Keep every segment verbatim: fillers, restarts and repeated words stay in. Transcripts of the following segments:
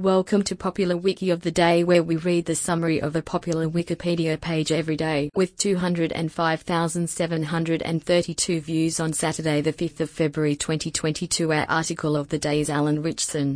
Welcome to Popular Wiki of the Day, where we read the summary of a popular Wikipedia page every day, with two hundred five thousand seven hundred thirty-two views on Saturday the fifth of February twenty twenty-two. Our article of the day is Alan Ritchson.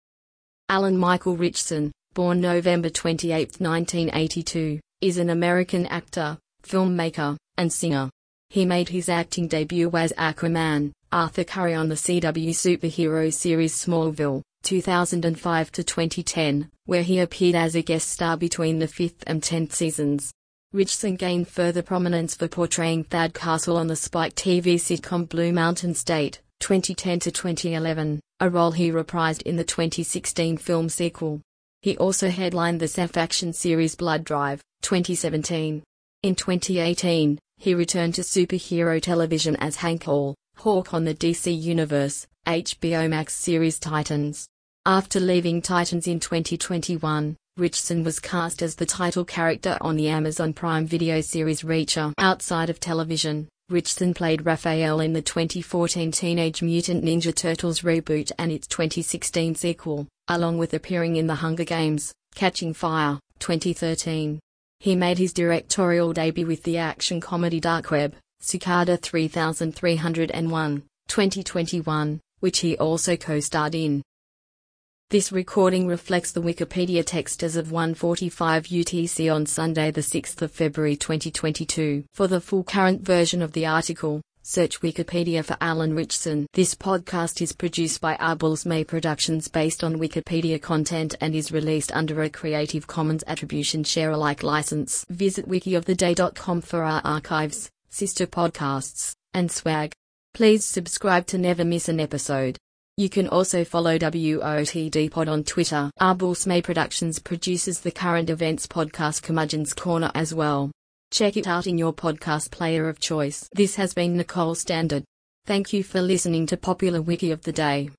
Alan Michael Ritchson, born November twenty-eighth nineteen eighty-two, is an American actor, filmmaker, and singer. He made his acting debut as Aquaman, Arthur Curry on the C W superhero series Smallville, two thousand five to twenty ten, where he appeared as a guest star between the fifth and tenth seasons. Ritchson gained further prominence for portraying Thad Castle on the Spike T V sitcom Blue Mountain State, twenty ten to twenty eleven, a role he reprised in the twenty sixteen film sequel. He also headlined the S F action series Blood Drive, twenty seventeen. In twenty eighteen, he returned to superhero television as Hank Hall, Hawk on the D C Universe, H B O Max series Titans. After leaving Titans in twenty twenty-one, Ritchson was cast as the title character on the Amazon Prime Video series Reacher. Outside of television, Ritchson played Raphael in the twenty fourteen Teenage Mutant Ninja Turtles reboot and its twenty sixteen sequel, along with appearing in The Hunger Games: Catching Fire, twenty thirteen. He made his directorial debut with the action comedy Dark Web, Cicada three thousand three hundred one, twenty twenty-one, which he also co-starred in. This recording reflects the Wikipedia text as of one forty-five U T C on Sunday the sixth of February twenty twenty-two. For the full current version of the article, search Wikipedia for Alan Ritchson. This podcast is produced by Arbulls May Productions based on Wikipedia content and is released under a Creative Commons Attribution Share Alike license. Visit wiki of the day dot com for our archives, sister podcasts, and swag. Please subscribe to never miss an episode. You can also follow W O T D Pod on Twitter. Arbulls May Productions produces the current events podcast Curmudgeon's Corner as well. Check it out in your podcast player of choice. This has been Nicole Standard. Thank you for listening to Popular Wiki of the Day.